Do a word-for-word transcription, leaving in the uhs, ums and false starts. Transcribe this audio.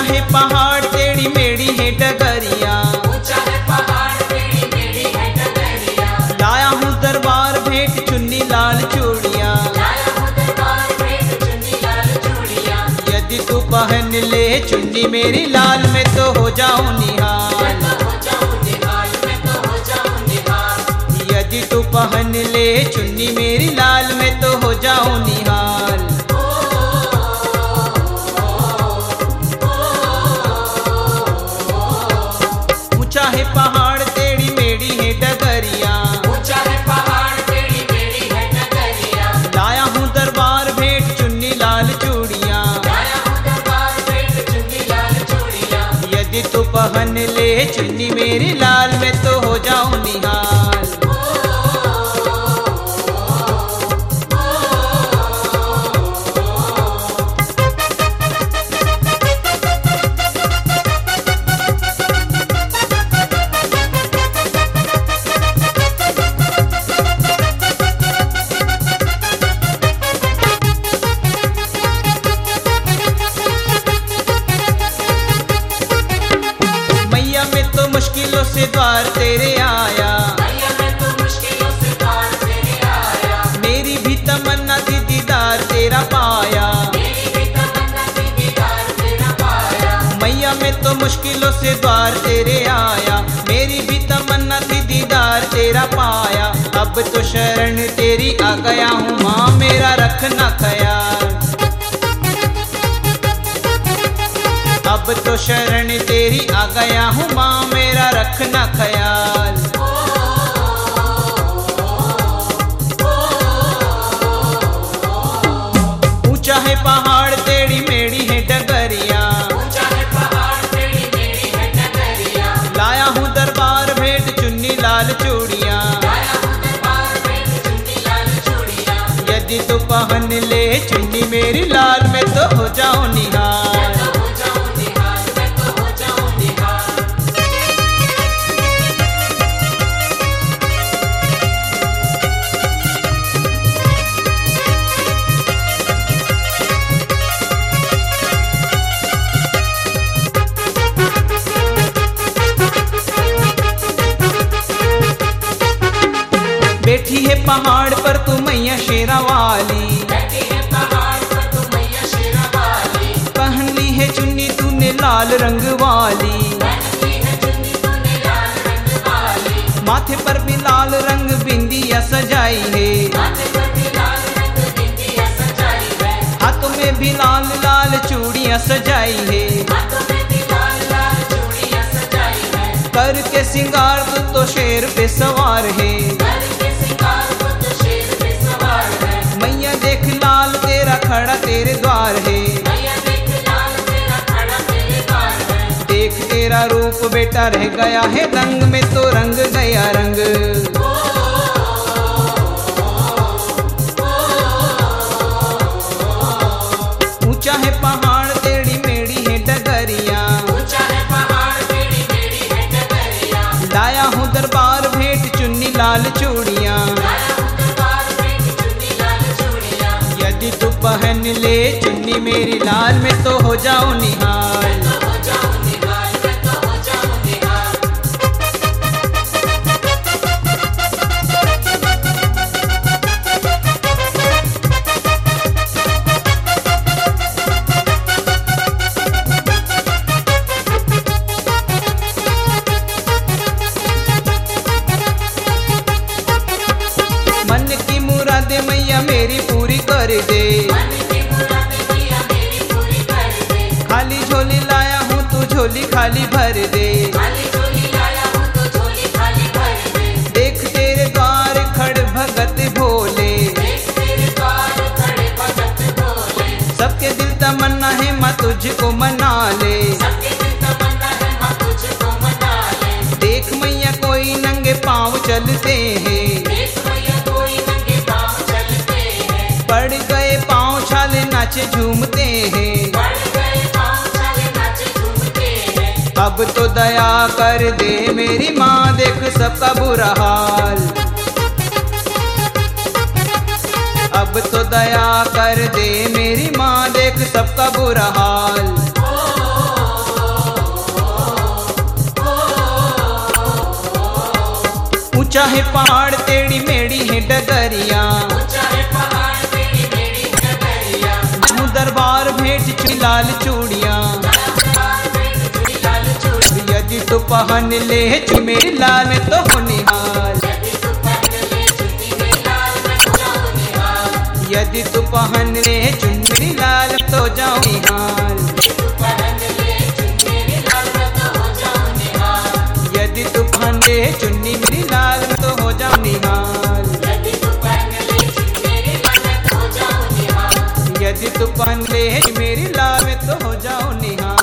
है पहाड़ टेढ़ी मेढ़ी है डगरिया, ऊंचा है पहाड़ टेढ़ी मेढ़ी है डगरिया। लाया हूँ दरबार भेंट चुन्नी लाल चूड़िया, लाया हूँ दरबार भेंट चुन्नी लाल चूड़िया। यदि तू पहन ले चुन्नी मेरी लाल में तो हो जाऊं निहाल, मैं तो हो जाऊं निहाल, मैं तो हो जाऊं निहाल। यदि तू पहन ले चुन्नी मेरी लाल में तो हो जाऊं निहाल। ऊंचा है पहाड़ टेढ़ी मेढ़ी है डगरिया, ऊंचा है पहाड़ टेढ़ी मेढ़ी है डगरिया। लाया हूँ दरबार भेंट चुन्नी लाल चूड़िया, लाया हूँ दरबार भेंट चुन्नी लाल चूड़िया। यदि तू पहन ले चुन्नी मेरी लाल में तो हो जाऊं निहाल। मैया मैं तो मुश्किलों से द्वार तेरे आया, मैया मैं तो मुश्किलों से द्वार तेरे आया। मेरी भी तमन्ना थी दीदार तेरा पाया। मेरी भी तमन्ना थी दीदार तेरा पाया। मैया मैं तो मुश्किलों से द्वार तेरे आया, मेरी भी तमन्ना थी दीदार तेरा पाया। अब तो शरण तेरी आ गया हूँ माँ मेरा रखना ख्याल, अब तो शरण तेरी आ गया हूँ माँ मेरा रखना ख्याल। ऊंचा है पहाड़ टेढ़ी मेढ़ी है डगरिया, ऊंचा है पहाड़ टेढ़ी मेढ़ी है डगरिया। लाया हूँ दरबार भेंट चुन्नी लाल चूड़िया, लाया हूँ दरबार भेंट चुन्नी लाल चूड़िया। यदि तू पहन ले चुन्नी मेरी लाल में तो हो जाऊं निहाल। मैं तो हो जाऊं निहाल, मैं तो हो जाऊं निहाल। बैठी है पहाड़ पर तू मैया शेरा वाली, बैठी है पहाड़ पर तू मैया शेरा वाली। पहन ली है चुन्नी तूने लाल रंग वाली, पहनी है चुन्नी तूने लाल रंग वाली। माथे पर भी लाल रंग बिंदिया सजाई है, माथे पर भी लाल रंग बिंदिया सजाई है। हाथों में भी लाल लाल चूड़ियां सजाई है। हाथों में भी लाल लाल चूड़ियां सजाई है। करके सिंगार तू तो शेर पे सवार है, करके सिंगार को तो शेर पे सवार है। मैया देख लाल तेरा खड़ा तेरे द्वार है, मैया देख लाल तेरा खड़ा तेरे द्वार है। देख तेरा रूप बेटा रह गया है रंग में तो रंग गया रंग। ऊंचा है पहाड़ टेढ़ी मेढ़ी है डगरिया, ऊंचा है पहाड़ टेढ़ी मेढ़ी है डगरिया। लाया हूँ दरबार भेंट चुन्नी लाल चूड़िया, लाया हूँ दरबार भेंट चुन्नी लाल चूड़िया। यदि तू पहन ले चुन्नी मेरी लाल में तो हो जाऊं निहाल। मैं तो हो जाऊं निहाल, मैं तो हो जाऊं निहाल। मन की मुरादे मैया मेरी पूरी कर दे, मन की मुरादें मैया मेरी पूरी कर दे। खाली झोली लाया हूँ तू झोली खाली भर दे। खाली झोली लाया हूँ तो झोली खाली भर दे। देख तेरे द्वार खड़ भगत भोले, देख तेरे द्वार खड़े भगत भोले। सबके दिल तमन्ना है माँ तुझको मना ले। सबके दिल तमन्ना है माँ तुझको मना ले। देख मैया कोई नंगे पाँव चलते हैं, देख मैया कोई नंगे पाँव चलते हैं। पड़ गए पाँव छाले नाचे झूमते हैं। बढ़ गए पाँव छाले नाचे झूमते हैं। अब तो दया कर दे मेरी माँ देख सबका बुरा हाल, अब तो दया कर दे मेरी माँ देख सबका बुरा हाल। ऊंचा है पहाड़ टेढ़ी मेढ़ी है डगरिया, ऊंचा है पहाड़ टेढ़ी मेढ़ी डगरिया, जाऊं दरबार भेंट चुड़ी लाल चूड़िया, दरबार भेंट चूड़ी लाल चूड़ी, यदि तू पहन ले चुन्नी मेरी लाल में तो हो निहाल, यदि तू पहन ले चुन्नी मेरी लाल मैं हो जाऊं निहाल, यदि तू पहन ले चुन्नी मेरी लाल में तो जाऊं निहाल, यदि तू पहन ले चुन्नी मेरी लाल मैं तो हो जाऊं निहाल, यदि तू पहन ले चुन्नी मेरी लाल में तो हो जाऊं निहाल, यदि तू पहन ले चुन्नी मेरी लाल मैं तो हो जाऊं निहाल, यदि तू पहन ले मेरी लाल में तो हो जाऊं निहाल।